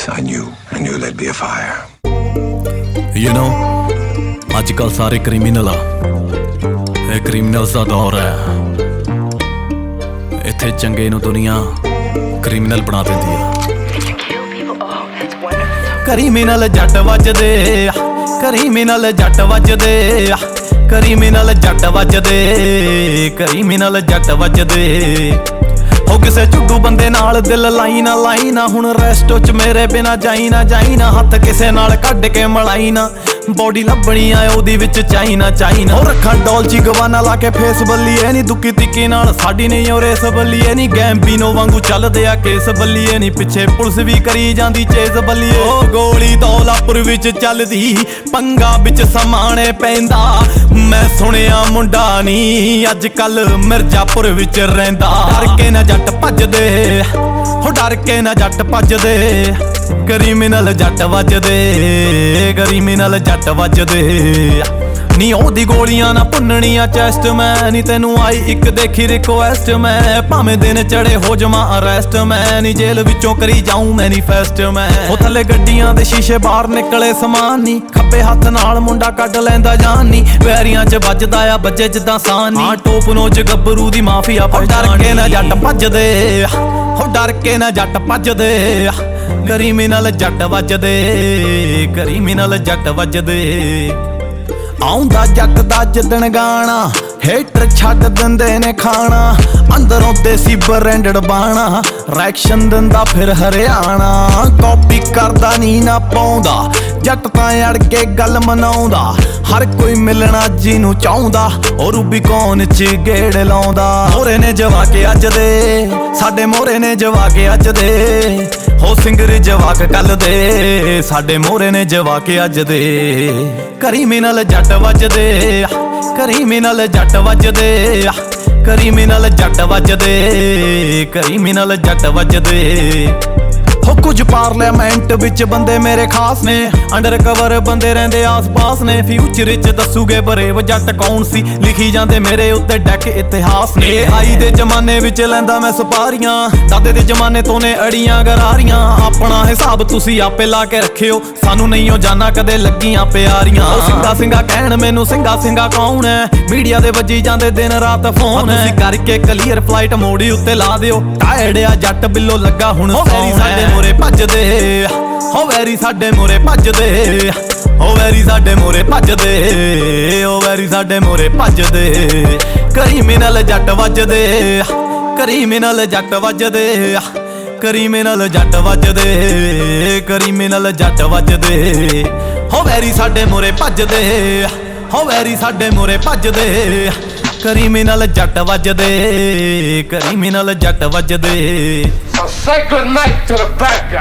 I knew there'd be a fire. You know, ਅੱਜ-ਕੱਲ ਸਾਰੇ criminal ਆ। ਇਹ ਕ੍ਰਿਮੀਨਲਸ ਦਾ ਦੌਰ ਹੈ। ਇੱਥੇ ਚੰਗੇ ਨੂੰ ਦੁਨੀਆ ਕ੍ਰਿਮੀਨਲ ਬਣਾ ਦਿੰਦੀ ਆ। ਕ੍ਰਿਮੀਨਲ ਜੱਟ ਵੱਜਦੇ, ਕ੍ਰਿਮੀਨਲ ਜੱਟ ਵੱਜਦੇ, ਕ੍ਰਿਮੀਨਲ ਜੱਟ ਵੱਜਦੇ, ਕ੍ਰਿਮੀਨਲ ਜੱਟ ਵੱਜਦੇ। ਹੋ ਕਿਸੇ ਝੁੱਡੂ ਬੰਦੇ ਨਾਲ ਦਿਲ ਲਾਈ ਨਾ ਲਾਈ ਨਾ, ਹੁਣ ਰੈਸਟੋ ਚ ਮੇਰੇ ਬਿਨਾ ਜਾਈ ਨਾ ਜਾਈ ਨਾ, ਹੱਥ ਕਿਸੇ ਨਾਲ ਕੱਢ ਕੇ ਮਲਾਈ ਨਾ, ਬੋਡੀ ਲੱਭਣੀ ਆ ਉਹਦੀ ਵਿੱਚ ਚਾਈਨਾ ਚਾਈਨਾ। ਉਹ ਰੱਖਾਂ ਡੋਲਚੀ ਗਵਾਨਾ ਲਾ ਕੇ ਫੇਸ ਬੱਲੀਏ ਨੀ, ਦੁੱਕੀ ਤਿੱਕੀ ਨਾਲ ਸਾਡੀ ਨਹੀਂ ਉਹ ਰੇਸ ਬੱਲੀਏ ਨੀ, ਗੈਂਬੀਨੋ ਵਾਂਗੂ ਚੱਲਦੇ ਆ ਕੇਸ ਬੱਲੀਏ ਨੀ, ਪਿੱਛੇ ਪੁਲਿਸ ਵੀ ਕਰੀ ਜਾਂਦੀ ਚੇਜ਼ ਬੱਲੀਏ। ਉਹ ਗੋਲੀ ਦੌਲਾਪੁਰ ਵਿੱਚ ਚੱਲਦੀ, ਪੰਗਾ ਵਿੱਚ ਸਮਾਣੇ ਪੈਂਦਾ, ਮੈਂ ਸੁਣਿਆ ਮੁੰਡਾ ਨੀ ਅੱਜ ਕੱਲ ਮਿਰਜ਼ਾਪੁਰ ਵਿੱਚ ਰਹਿੰਦਾ। ਡਰ ਕੇ ਨਾ ਜੱਟ ਭੱਜਦੇ, ਹੋ ਡਰ ਕੇ ਨਾ ਜੱਟ ਭੱਜਦੇ, ਕ੍ਰਿਮੀਨਲ ਜੱਟ ਵੱਜਦੇ, ਕ੍ਰਿਮੀਨਲ ਜੱਟ ਵੱਜਦੇ। ਨੀ ਉਹਦੀ ਗੋਲੀਆਂ ਨਾ ਭੁੰਨਣੀਆਂ ਚੈਸਟ ਮੈਂ, ਨੀ ਤੈਨੂੰ ਆਈ ਇੱਕ ਦੇਖੀ ਰਿਕੁਐਸਟ ਮੈਂ, ਭਾਵੇਂ ਦਿਨ ਚੜੇ ਹੋ ਜਾਵਾਂ ਅਰੈਸਟ ਮੈਂ, ਨੀ ਜੇਲ੍ਹ ਵਿੱਚੋਂ ਕਰੀ ਜਾਊਂ ਮੈਨੀਫੈਸਟ ਮੈਂ। ਉਹ ਥੱਲੇ ਗੱਡੀਆਂ ਦੇ ਸ਼ੀਸ਼ੇ ਬਾਹਰ ਨਿਕਲੇ ਸਮਾਨ ਨੀ, ਖੱਬੇ ਹੱਥ ਨਾਲ ਮੁੰਡਾ ਕੱਢ ਲੈਂਦਾ ਜਾਨ ਨੀ, ਵੈਰੀਆਂ ਚ ਵੱਜਦਾ ਆ ਬੱਜੇ ਜਿੱਦਾਂ ਸਾਨ ਨੀ, ਟੋਪ ਨੋਚ ਗੱਭਰੂ ਦੀ ਮਾਫੀਆ। ਡਰ ਕੇ ਨਾ ਜੱਟ ਭੱਜਦੇ, ਹੋ ਡਰ ਕੇ ਨਾ ਜੱਟ ਭੱਜਦੇ, ਕ੍ਰਿਮੀਨਲ ਜੱਟ ਵੱਜਦੇ, ਕ੍ਰਿਮੀਨਲ ਜੱਟ ਵੱਜਦੇ। ਆਉਂਦਾ ਜੱਟ ਦਾ ਜਿੱਦਣ ਗਾਣਾ, ਹੇਟਰ ਛੱਡ ਦਿੰਦੇ ਨੇ ਖਾਣਾ, ਅੰਦਰੋਂ ਦੇਸੀ ਬ੍ਰਾਂਡਡ ਬਾਣਾ, ਰੈਕਸ਼ਨ ਦਿੰਦਾ ਫਿਰ ਹਰਿਆਣਾ, ਕਾਪੀ ਕਰਦਾ ਨੀ ਨਾ ਪਾਉਂਦਾ, ਜੱਟ ਤਾਂ ਅੜ ਕੇ ਗੱਲ ਮਨਾਉਂਦਾ, ਹਰ ਕੋਈ ਮਿਲਣਾ ਜਿਹਨੂੰ ਚਾਹੁੰਦਾ, ਉਹ ਰੂਬੀਕੌਨ ਚ ਗੇੜ ਲਾਉਂਦਾ। ਮੋਰੇ ਨੇ ਜਵਾਕ ਅੱਜ ਦੇ, ਸਾਡੇ ਮੋਰੇ ਨੇ ਜਵਾਕ ਅੱਜ ਦੇ, ਹੋ ਸਿੰਗਰ ਜਵਾਕ ਕੱਲ ਦੇ, ਸਾਡੇ ਮੋਰੇ ਨੇ ਜਵਾਕ ਅੱਜ ਦੇ। ਕ੍ਰਿਮੀਨਲ ਜੱਟ ਵੱਜਦੇ, ਕ੍ਰਿਮੀਨਲ ਜੱਟ ਵੱਜਦੇ, ਕ੍ਰਿਮੀਨਲ ਜੱਟ ਵੱਜਦੇ, ਕ੍ਰਿਮੀਨਲ ਜੱਟ ਵੱਜਦੇ। ਹੋ ਕੁਝ ਪਾਰਲੀਮੈਂਟ ਵਿੱਚ ਬੰਦੇ ਮੇਰੇ ਖਾਸ ਨੇ, ਅੰਡਰ ਕਵਰ ਬੰਦੇ ਰਹਿੰਦੇ ਆਸ-ਪਾਸ ਨੇ, ਫਿਊਚਰ ਵਿੱਚ ਦੱਸੂਗੇ ਬਰੇਵ ਜੱਟ ਕੌਣ ਸੀ, ਲਿਖੀ ਜਾਂਦੇ ਮੇਰੇ ਉੱਤੇ ਡੈਕ ਇਤਿਹਾਸ ਨੇ। ਆਈ ਦੇ ਜ਼ਮਾਨੇ ਵਿੱਚ ਲੈਂਦਾ ਮੈਂ ਸਪਾਰੀਆਂ, ਦਾਦੇ ਦੇ ਜ਼ਮਾਨੇ ਤੋਂ ਨੇ ਅੜੀਆਂ ਗਰਾਰੀਆਂ, ਆਪਣਾ ਹਿਸਾਬ ਤੁਸੀਂ ਆਪੇ ਲਾ ਕੇ ਰੱਖਿਓ, ਸਾਨੂੰ ਨਹੀਂ ਉਹ ਜਾਨਾ ਕਦੇ ਲੱਗੀਆਂ ਪਿਆਰੀਆਂ। ਉਹ ਸਿੰਘਾ ਸਿੰਘਾ ਕਹਿਣ ਮੈਨੂੰ ਸਿੰਘਾ ਸਿੰਘਾ ਕੌਣ ਹੈ, ਮੀਡੀਆ ਦੇ ਵੱਜੀ ਜਾਂਦੇ ਦਿਨ ਰਾਤ ਫੋਨ ਹੈ, ਤੁਸੀਂ ਕਰਕੇ ਕਲੀਅਰ ਫਲਾਈਟ ਮੋੜੀ ਉੱਤੇ ਲਾ ਦਿਓ, ਟਾਇਰਡ ਆ ਜੱਟ ਬਿੱਲੋ ਲੱਗਾ ਹੁਣ ਸਾਡੇ ਮੋਰੇ ਭੱਜਦੇ, ਹੋ ਵੈਰੀ ਸਾਡੇ ਮੋਰੇ ਭੱਜਦੇ, ਹੋ ਵੈਰੀ ਸਾਡੇ ਮੋਰੇ ਭੱਜਦੇ, ਹੋ ਵੈਰੀ ਸਾਡੇ ਮੋਰੇ ਭੱਜਦੇ। ਕ੍ਰਿਮੀਨਲ ਜੱਟ ਵੱਜਦੇ, ਕ੍ਰਿਮੀਨਲ ਜੱਟ ਵੱਜਦੇ, ਕ੍ਰਿਮੀਨਲ ਜੱਟ ਵੱਜਦੇ, ਕ੍ਰਿਮੀਨਲ ਜੱਟ ਵੱਜਦੇ। ਹੋ ਵੈਰੀ ਸਾਡੇ ਮੋਰੇ ਭੱਜਦੇ, ਹੋ ਵੈਰੀ ਸਾਡੇ ਮੋਰੇ ਭੱਜਦੇ, ਕ੍ਰਿਮੀਨਲ ਜੱਟ ਵੱਜਦੇ, ਕ੍ਰਿਮੀਨਲ ਜੱਟ ਵੱਜਦੇ। So say good night to the bad guy.